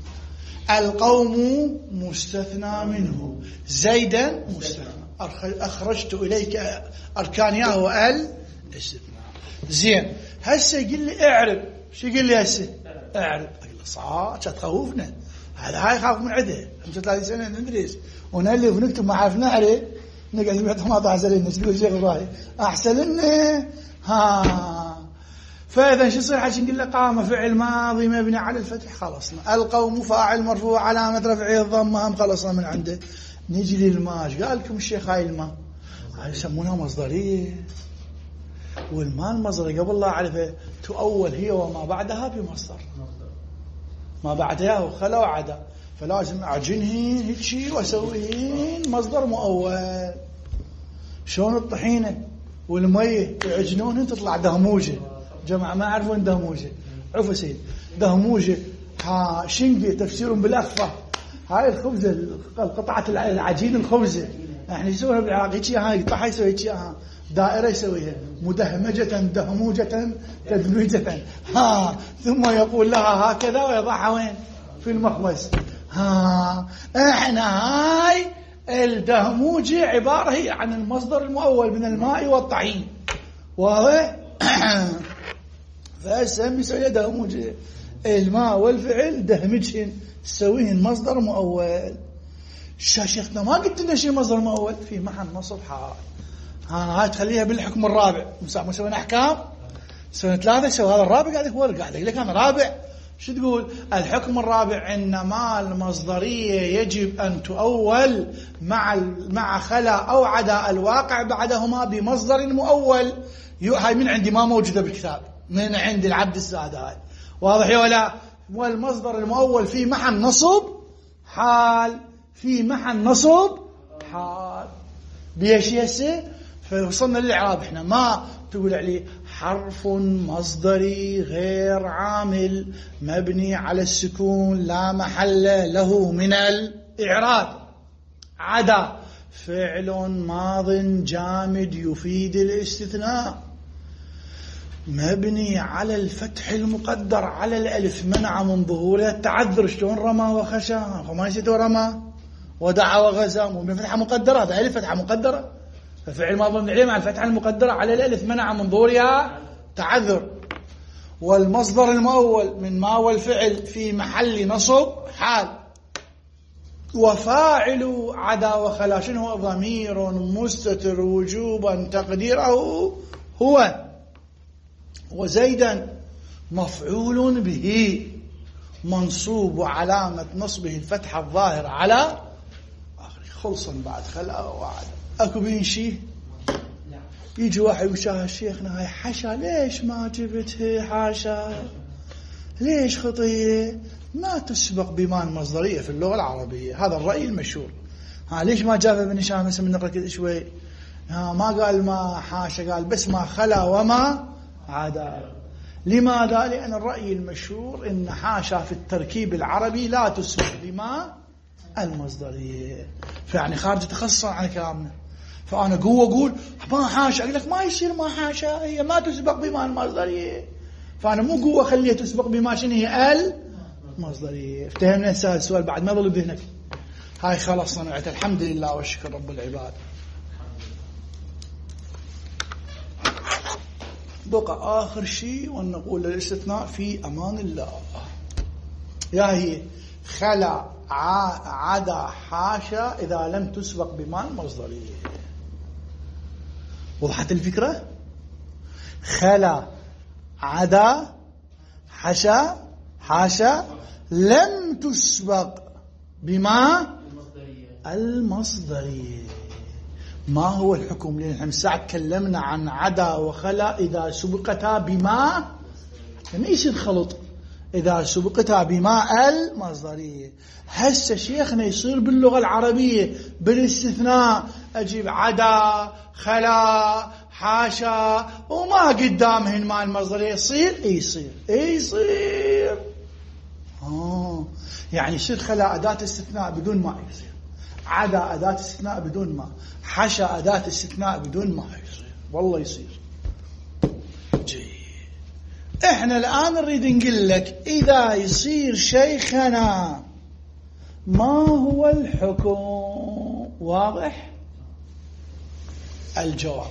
القوم مستثنى منه زيدا مستثنى. أخرجت إليك أركان يا وال استثناء. زين هسه يقول لي اعرب. شو يقول لي هسه اعرب؟ أقول له صار تخوفنا هذا هاي خاف من عده. خمسة وثلاثين سنة ندرس ونألف ونكتب ما عرفنا نعرف نقعد نبعد ثمانية عشر سنة نقول شيخ إبراهيم أحسن لنا. ها فإذا شو يصير حكي نقول له قام فعل ماضي مبني على الفتح خلصنا. القوم فاعل مرفوع علامة رفعه الضمة هم خلصنا من عنده. نجي للماء. قال لكم الشيخ هاي الماء هاي يسمونها مصدرية والماء المصدرية قبل لا أعرفه تؤول هي وما بعدها بمصدر. ما بعدها وخلا وعدا فلازم أعجنهن هيك شيء وأسويهن مصدر مؤول. شلون الطحينة والمية يعجنونهن تطلع دهموجة. جماعة ما يعرفون دهموجة. عفوا سيد دهموجة ها شنقة تفسيرهم بالأخفة. هاي الخبزة القطعة العجين الخبزة احنا يسوونها بالعراق هيك هاي يطلع يسوي هيك ها دائرة يسويها مدهمجة دهموجة تدميجة. ها ثم يقول لها هكذا ويضعها وين في المخبز. ها احنا هاي الدهموجة عبارة هي عن المصدر المؤول من الماء والطعين. واضح؟ فأسهم يسوي دهموجة الماء والفعل دهمجهن تسويهن مصدر مؤول. شيخنا ما قلت لنا شيء مصدر مؤول في محل نصب حال. ها هاي تخليها بالحكم الرابع. ما سوينا أحكام سوينا ثلاثة سوى هذا الرابع قاعد يقول قاعد يقول لك أنا رابع. شو تقول الحكم الرابع؟ إنما المصدرية يجب أن تؤول مع مع خلا أو عدا الواقع بعدهما بمصدر مؤول. هاي من عندي ما موجودة بالكتاب من عند العبد السادة هاي. واضح يا ولا؟ والمصدر المؤول في محل نصب حال في محل نصب حال بيش يسه. فوصلنا للإعراب احنا ما تقول عليه حرف مصدري غير عامل مبني على السكون لا محل له من الإعراب. عدا فعل ماض جامد يفيد الاستثناء مبني على الفتح المقدر على الألف منع من ظهورها التعذر. شلون رمى وخشى خماسة ورمى ودعا وغزا مو من فتحة مقدرة هذا ألف فتحة مقدرة. ففعل ماضي مبني عليه مع الفتحة المقدرة على الألف منع من ظهورها تعذر. والمصدر المؤول من ما والفعل في محل نصب حال. وفاعل عدا وخلا شنو هو؟ ضمير مستتر وجوبا تقديره هو. وزيدا مفعول به منصوب وعلامة نصبه الفتحة الظاهرة على آخر. خلصا بعد خلا وعدا أكو بين شيء. يجي واحد وشاه شيخنا هاي حاشا ليش ما جبتها حاشا ليش خطية ما تسبق بما المصدرية في اللغة العربية. هذا الرأي المشهور. ها ليش ما جابها بن هشام من نقرأ كذا شوي. ها ما قال ما حاشا قال بس ما خلا وما عدا. لماذا؟ لأن الرأي المشهور إن حاشا في التركيب العربي لا تسبق بما المصدرية. فيعني خارج تخصصا عن كلامنا. فأنا قوة أقول ما حاشا أقول لك ما يصير ما حاشا هي ما تسبق بما المصدرية. فأنا مو قوة خليها تسبق بما شنو هي المصدرية. افتهمنا هسه السؤال بعد ما ظل بذهنك. هاي خلص صنعت الحمد لله والشكر رب العباد. بقى آخر شيء ونقول للاستثناء في أمان الله. يا هي خلا عدا حاشا إذا لم تسبق بما المصدرية. وضحت الفكرة؟ خلا عدا حاشا حاشا لم تسبق بما المصدرية. ما هو الحكم؟ لأن احنا ساعة تكلمنا عن عدا وخلا إذا سبقتا بما، ما يصير خلط، إذا سبقتا بما المصدرية. هسه شيخنا يصير باللغة العربية بالاستثناء أجيب عدا خلا حاشا وما قدامهن ما المصدرية، يصير إيه يصير إيه يصير آه يعني يصير خلا أداة استثناء بدون ما يصير، عدا أداة استثناء بدون ما، حاشا أداة استثناء بدون ما يصير، والله يصير. جي احنا الآن نريد نقول لك إذا يصير شيخنا ما هو الحكم؟ واضح؟ الجواب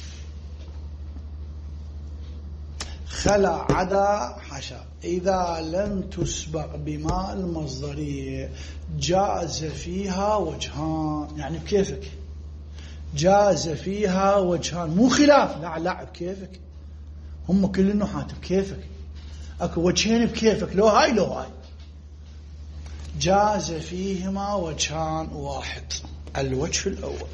خلا عدا حاشا إذا لم تسبق بما المصدرية جاز فيها وجهان. يعني بكيفك جاز فيها وجهان، مو خلاف، لا لا بكيفك، هم كل النحاة بكيفك، اكو وجهين بكيفك، لو هاي لو هاي. جاز فيهما وجهان، واحد الوجه الأول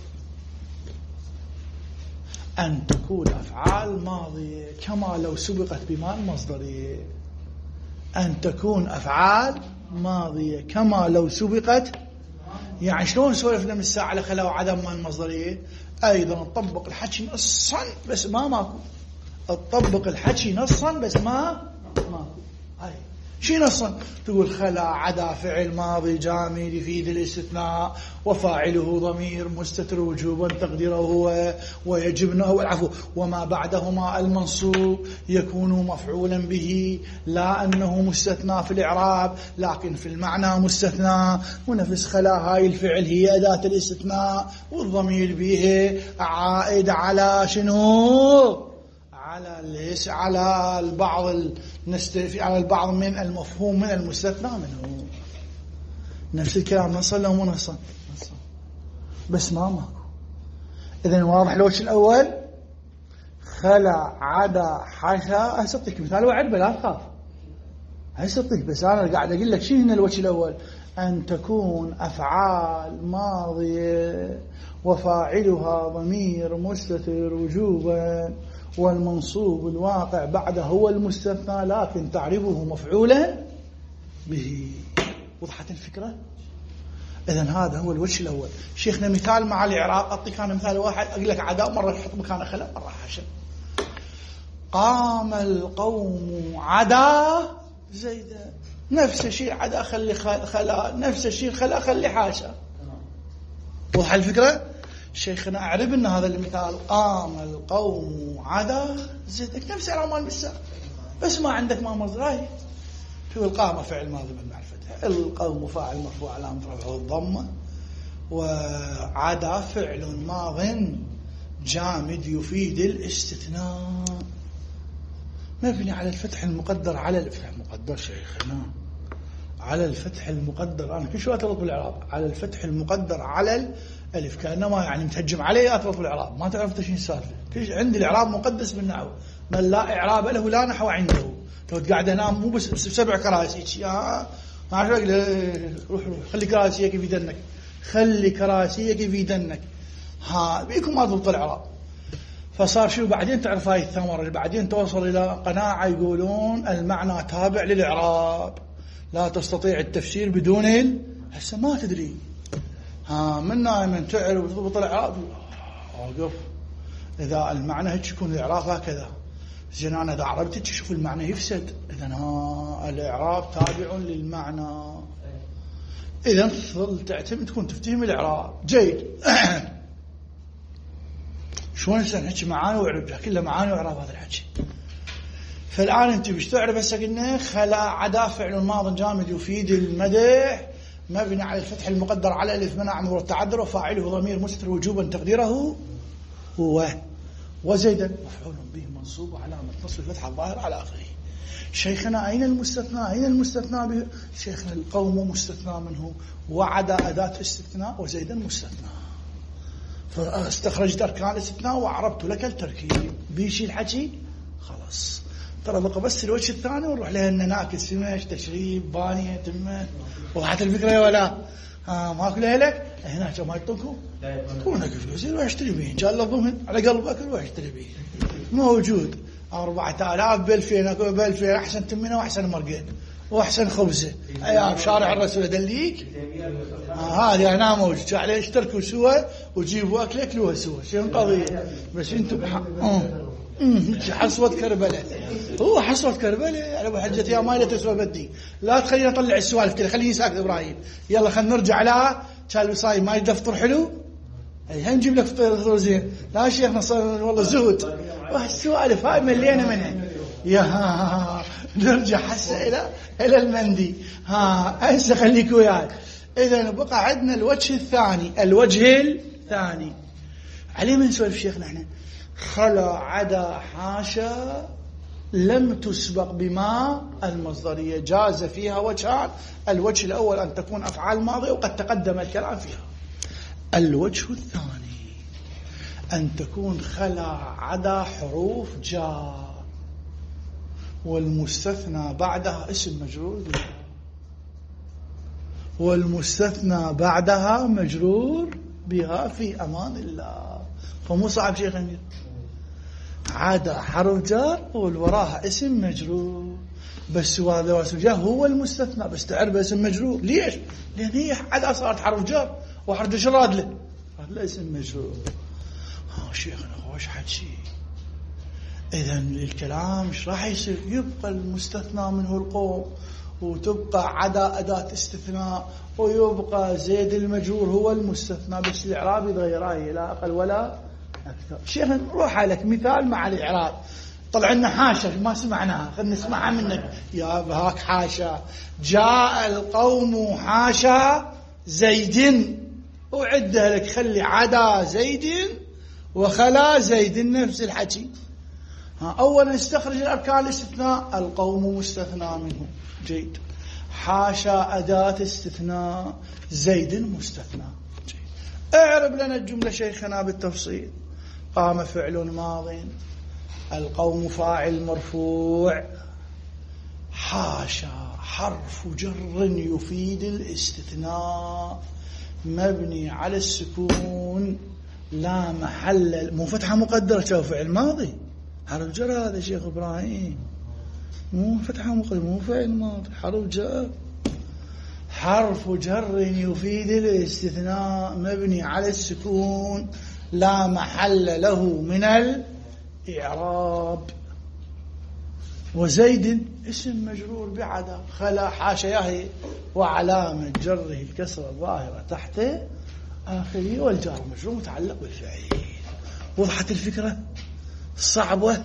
أن تكون أفعال ماضية كما لو سبقت بما المصدرية، أن تكون أفعال ماضية كما لو سبقت. يعني شلون سولفنا من الساعة على خلا وعدم ما المصدرية؟ أيضا نطبق الحكي نصا بس ما ماكو، تطبق الحكي نصا بس ما ماكو. هاي شي نصا؟ تقول خلا عدا فعل ماضي جامد يفيد الاستثناء وفاعله ضمير مستتر وجوبا تقديره هو ويجب أو العفو وما بعدهما المنصوب يكون مفعولا به، لا أنه مستثنى في الإعراب لكن في المعنى مستثنى. ونفس خلا هاي الفعل هي أداة الاستثناء والضمير به عائد على شنو؟ على ليس على البعض نستفي على البعض من المفهوم من المستثنى منه. نفس الكلام نصا لو مو نصا بس ما ماكو. إذن واضح الوجه الأول خلا عدا حاشا. أسطيك مثال وعد بلا تخاف، أسطيك بس أنا قاعد أقول لك شيء هنا الوجه الأول أن تكون أفعال ماضية وفاعلها ضمير مستتر وجوبا والمنصوب الواقع بعده هو المستثنى لكن تعرفه مفعولا به. وضحت الفكرة؟ إذن هذا هو الوجه الأول. شيخنا مثال مع الإعراب، أعطيك أنا مثال واحد أقول لك عداء مرة يحط مكانه خلا مرة حاشا. قام القوم عدا زيدا، نفس الشيء عدا خلي خلا، نفس الشيء خلا خلي حاشا. وضح الفكرة؟ شيخنا أعرب أن هذا المثال قام القوم عدا زيدك، نفس العمال بالساق بس ما عندك ما مصدر. تقول قام فعل ماضي بالمعرفة، القوم فاعل مرفوع علامة رفعه الضمة، وعدا فعل ماض جامد يفيد الاستثناء مبني على الفتح المقدر على الفتح المقدر. شيخنا على الفتح المقدر، أنا كل شوية أطلب بالإعراب على الفتح المقدر على الألف كأنما يعني متهجم عليه أطلب بالإعراب، ما تعرف شيء السالفة. عندي الإعراب مقدس بالنحو، من لا إعراب له لا نحو عنده. تو قاعد أنام مو بس بسبع كراسي يا ما أعرف روح روح خلي كراسيك في دنك، خلي كراسيك في دنك، ها بيكم ما تضبط الإعراب. فصار شو بعدين تعرف هاي الثمرة اللي بعدين توصل إلى قناعة يقولون المعنى تابع للإعراب، لا تستطيع التفسير بدون ال... هسه ما تدري ها من من تعرف وتضبط الإعراب اوقف. إذا المعنى هيك يكون الإعراب هكذا زين، أنا إذا عربت شوف المعنى يفسد. إذن ها الإعراب تابع للمعنى، إذن تظل تعتمد تكون تفتهم الإعراب جيد. شلون إنسان هيك معاني وإعراب كلها معاني وإعراب هذا الحكي. فالآن أنت بش تعرف هسه قلنا خلا عدا فعل ماض جامد يفيد المدح مبني على الفتح المقدر على الف منع من التعذر وفاعله ضمير مستتر وجوبا تقديره هو. وزيدا مفعول به منصوب وعلامة نصب الفتحة الظاهر على آخره. شيخنا أين المستثنى؟ أين المستثنى به؟ شيخنا القوم مستثنى منه، وعدا أداة استثناء، وزيدا مستثنى. فاستخرجت أركان الاستثناء وعربت لك التركيب. بيشي الحكي خلاص، ترى بقى بس الوجه الثاني ونروح لها إن ناكس سمش تشريب بانية تمة وضحت الفكرة ولا ها ماكو لك هنا ما يعطوكم كونك فلوس روح اشتري بيه ان شاء الله ضمن على قلبك روح اشتري بيه موجود أربعة آلاف بألفين أكو بألفين أحسن تمنة وأحسن مرقين وأحسن خبزة أيام شارع الرسول دليك آه هذه أنا موجود عليه اشتركوا سوا وجيبوا أكل أكلوها سوا شيء قضية بس أنتم امم حصوة كربلاء هو حصوة كربلاء على بحجة يا مايلة تسوى بدي لا تخلينا نطلع السوالف كذا خليني ساكت إبراهيم يلا خلينا نرجع لها كان بصاي ما يدفطر حلو أي هنجيب لك فطور زين لا شيخنا صار والله زهد والسوالف هاي ملينا منها يا ها نرجع حسه إلى إلى المندي ها أنسى خليك وياي. إذا بقى عندنا الوجه الثاني الوجه الثاني عليه من سوالف شيخنا احنا خلا عدا حاشا لم تسبق بما المصدرية جاز فيها وجهان. الوجه الأول أن تكون أفعال ماضية وقد تقدم الكلام فيها. الوجه الثاني أن تكون خلا عدا حروف جاء والمستثنى بعدها اسم مجرور بها والمستثنى بعدها مجرور بها في أمان الله. فمو صعب شيء غنير عدا حرف جار والوراها اسم مجرور بس هذا واسم جار هو المستثنى بس تعرف اسم مجرور. ليش؟ لأن هي عدا صارت حرف جار وحرف جر راد له هذا اسم مجرور. ها شيخنا خوش حكي. إذا الكلام ايش راح يصير؟ يبقى المستثنى منه القوم وتبقى عدا أداة استثناء ويبقى زيد المجرور هو المستثنى بس الإعراب يتغير لا أقل ولا أكثر. شيخ نروح لك مثال مع الإعراب طلع لنا حاشا ما سمعناها خلينا نسمعها منك يا بهاك حاشا جاء القوم حاشا زيد وعدها لك خلي عدا زيد وخلا زيد نفس الحكي. ها أولا استخرج الأركان الاستثناء القوم مستثنى منه جيد حاشا أداة استثناء زيد مستثنى جيد. اعرب لنا الجملة شيخنا بالتفصيل. قام فعل ماض القوم فاعل مرفوع حاشا حرف جر يفيد الاستثناء مبني على السكون لا محل مو فتحة مقدرة شو فعل ماضي حرف جر هذا شيخ إبراهيم مو فتحة مقدرة مو فعل ماضي حرف جر حرف جر يفيد الاستثناء مبني على السكون لا محل له من الإعراب. وزيد اسم مجرور بعدا خلا حاشا ياهي وعلامة جره الكسرة الظاهرة تحت آخره والجار مجرور متعلق بالفعل. وضحت الفكرة صعبة.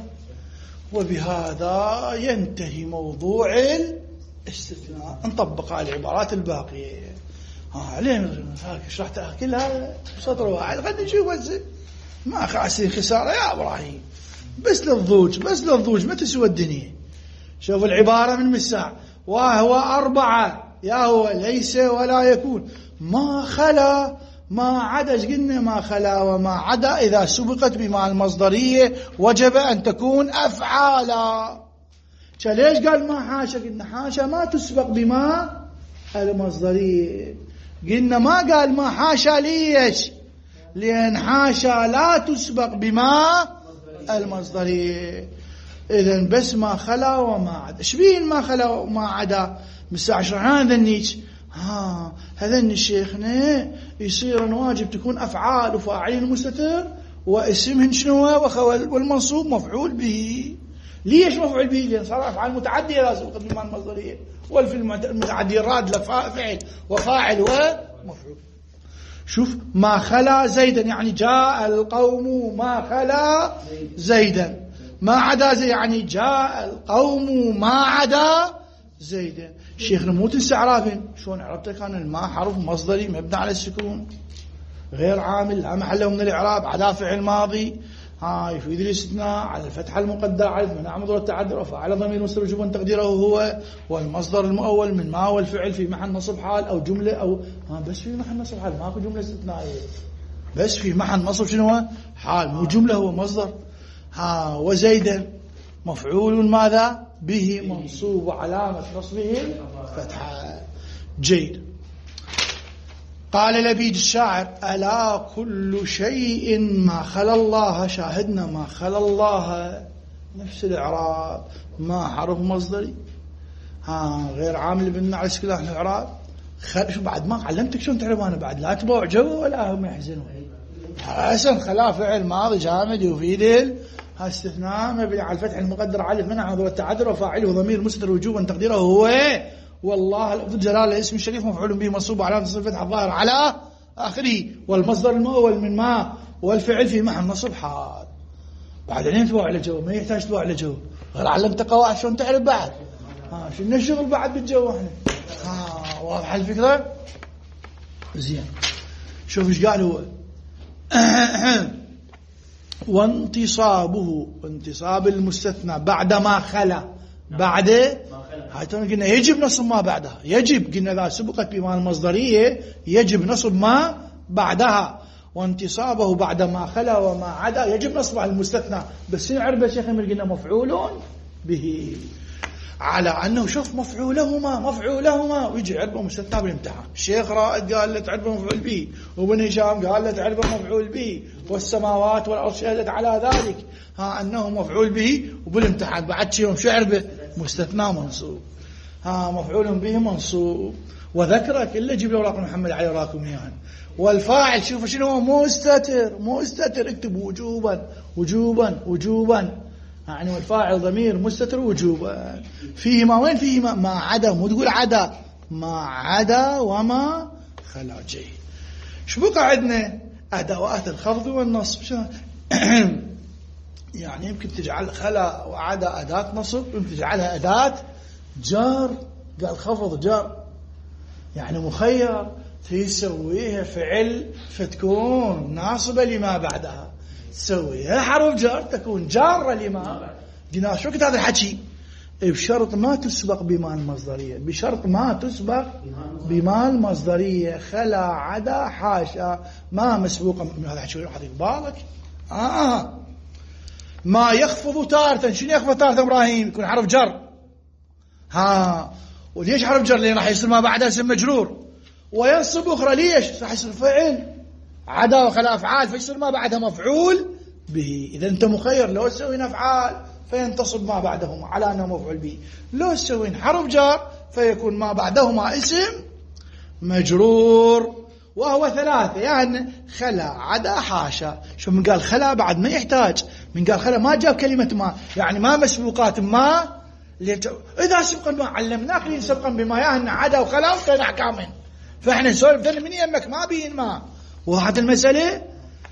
وبهذا ينتهي موضوع الاستثناء. نطبق على العبارات الباقية. ها علينا هاك شرحتها كلها سطر واحد خلينا نشوف بس ما خاسرين خسارة يا إبراهيم بس للضوج بس للضوج ما تسوى الدنيا. شوف العبارة من مساع وهو أربعة يا هو ليس ولا يكون ما خلا ما عدا قلنا ما خلا وما عدا إذا سبقت بما المصدرية وجب أن تكون أفعالا. ليش قال ما حاشا؟ قلنا حاشا ما تسبق بما المصدرية. قلنا ما قال ما حاشا ليش؟ لأن حاشا لا تسبق بما المصدرية. إذن بس ما خلا وما عدا. شبين ما خلا وما عدا؟ مساء شرحان ذنيك ها هذن شيخنا يصير واجب تكون أفعال وفاعلين مستتر واسمهن شنو والمنصوب مفعول به. ليش مفعول به؟ لأن صار أفعال متعدية لا سبقت بما المصدرية والفي المتعدي راد لفاعل وفاعل ومفعول. شوف ما خلا زيدا يعني جاء القوم ما خلا زيدا ما عدا زي يعني جاء القوم ما عدا زيدا. شيخنا مو تنسى اعرابين شلون عرفت كان الماء حرف مصدري مبني على السكون غير عامل لا محل من الاعراب عدا فعل ماضي ها يفيد الاستثناء على الفتحة المقدرة على منع مضمر التعدي وفعل ضمير مستتر وجوبا تقديره هو، والمصدر المؤول من ما والفعل في محل نصب حال أو جملة أو ها بس في محل نصب حال ماكو جملة استثنائية، بس في محل نصب شنو هو حال مو جملة هو مصدر. ها وزيدا مفعول ماذا به منصوب علامة نصبه فتحة. جيد. قال لبيد الشاعر ألا كل شيء ما خلا الله، شاهدنا ما خلا الله نفس الإعراب، ما حرف مصدري ها غير عامل بالنعل اسكلاح الإعراب. شو بعد ما علمتك شلون تعرف أنا بعد لا تبوع جو ولا هم يحزنون. حسن خلا فعل ماضي جامد يفيد استثناء مبني على الفتح المقدر على منع مضمر التعدي وفاعله ضمير مستتر وجوبا تقديره هو، والله لفظ جلاله اسم الشريف مفعول به منصوب علامة نصب الفتح الظاهر على آخره، والمصدر المؤول من ما والفعل في محل نصب حال. بعدين تبوع على جو ما يحتاج تبوع على جو غير علمت قواعد شلون تعرف بعد. ها شنو الشغل بعد بالجو احنا. ها واضحه الفكره زين. شوف ايش قال هو وانتصابه، انتصاب المستثنى بعد ما خلا، بعد هاي قلنا يجب نصب ما بعدها، يجب قلنا إذا سبقت بما المصدرية يجب نصب ما بعدها، وانتصابه بعد ما خلا وما عدا يجب نصب على المستثنى. بس نعرف يا شيخ قلنا مفعول به على أنه شوف مفعولهما مفعولهما ويجي عربه مستثنى بالامتحان. الشيخ رائد قال له تعربه مفعول به، وابن هشام قال له تعربه مفعول به، والسماوات والأرض شهدت على ذلك ها أنه مفعول به، وبالامتحان بعد شيء شو عربه مستثنى منصوب. ها مفعول به منصوب وذكرك إلا جيب له رقم محمد علي وراكم يعني. والفاعل شوف شنو هو مستتر، مستتر اكتب وجوبا وجوبا وجوبا يعني، والفاعل ضمير مستتر وجوبا. فيه ما وين فيه ما, ما عدا، مو تقول عدا ما عدا وما خلا. جيد. شو بقى عندنا أدوات الخفض والنصب يعني يمكن تجعل خلا وعدا أداة نصب، يمكن تجعلها أداة جار. قال خفض جار يعني مخير تسويها فعل فتكون ناصبة لما بعدها، تسويها حرف جار تكون جارة لما. قلنا شو كنت هذا الحكي بشرط ما تسبق بما المصدرية، بشرط ما تسبق بما المصدرية. خلا عدا حاشا ما مسبوقة من هذا الحكي. حطيت بالك آه ما يخفض تارة. شنو يخفض تارة إبراهيم؟ يكون حرف جر. ها وليش حرف جر؟ لأن راح يصير ما بعدها اسم مجرور. وينصب أخرى ليش؟ راح يصير فعل عدا وخلا أفعال فيصير ما بعدها مفعول به. إذا أنت مخير لو تسوين أفعال فينتصب ما بعدهما على أنه مفعول به، لو تسوين حرف جار فيكون ما بعدهما اسم مجرور. وهو ثلاثة يعني خلا عدا حاشا. شو من قال خلا بعد ما يحتاج، من قال خلا ما جاب كلمة ما يعني ما مسبوقات ما. إذا سبقا ما علمناك لين سبقا بما يعني عدا وخلا وكان أحكامين، فإحنا نسولف ذن من يمك ما بين ما. وهذه المسألة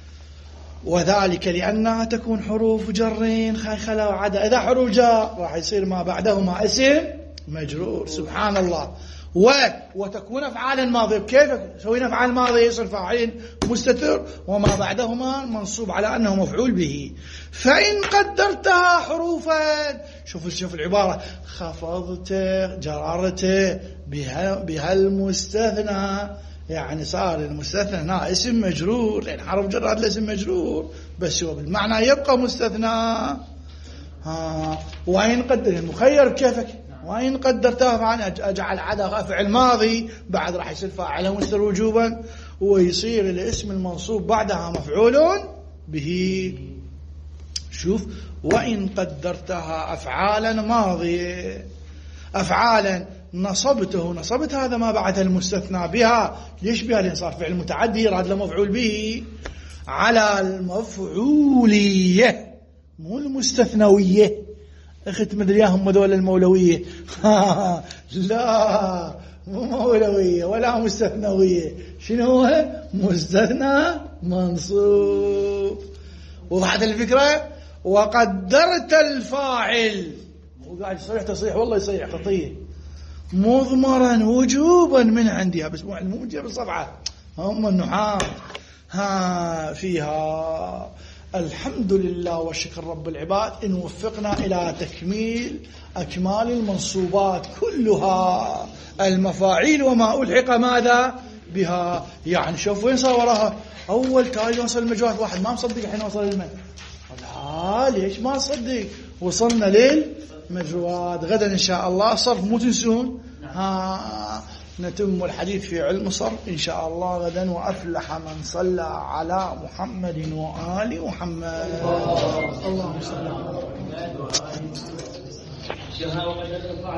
وذلك لأنها تكون حروف جرين خلا وعدا. إذا حروف جار راح يصير ما بعدهما اسم مجرور. سبحان الله. و وتكون أفعالا ماضية. كيف سوينا أفعال ماضية؟ يصير فاعل مستتر وما بعدهما منصوب على أنه مفعول به. فإن قدرتها حروفا، شوف شوف العبارة، خفضت جررت بها بها المستثنى يعني صار المستثنى هنا اسم مجرور لأن حرف جر هذا اسم مجرور بس هو بالمعنى يبقى مستثنى. ها وإن قدر المخير بكيفك. وإن قدرتها فعلا أجعل عدا فعل ماضي بعد راح يصير فاعله مستتر وجوبا ويصير الاسم المنصوب بعدها مفعول به. شوف وإن قدرتها أفعالا ماضية، أفعالا نصبته نصبت هذا ما بعدها المستثنى بها. ليش بها؟ لأن صار فعل متعدي يراد له مفعول به على المفعولية مو المستثنوية. أخت مدري هم دول المولوية لا مو مولوية ولا مستثنوية. شنو هو؟ مستثنى منصوب. وضحت الفكرة. وقدرت الفاعل مو قاعد يصيح تصيح والله يصيح خطية مضمرا وجوبا من عندها بس مو مو بالصفعة هم النحاة ها فيها الحمد لله وشكر رب العباد إن وفقنا إلى تكميل أكمال المنصوبات كلها، المفاعيل وما ألحق ماذا بها. يعني شوف وين صار وراها، أول تالي وصل المجوات، واحد ما مصدق الحين وصل الماء، لا ليش ما صدق، وصلنا للمجوات. غدا إن شاء الله صرف مو تنسون، ها نتم الحديث في علم صرف إن شاء الله غدا. وأفلح من صلى على محمد وآل محمد. اللهم صل على محمد.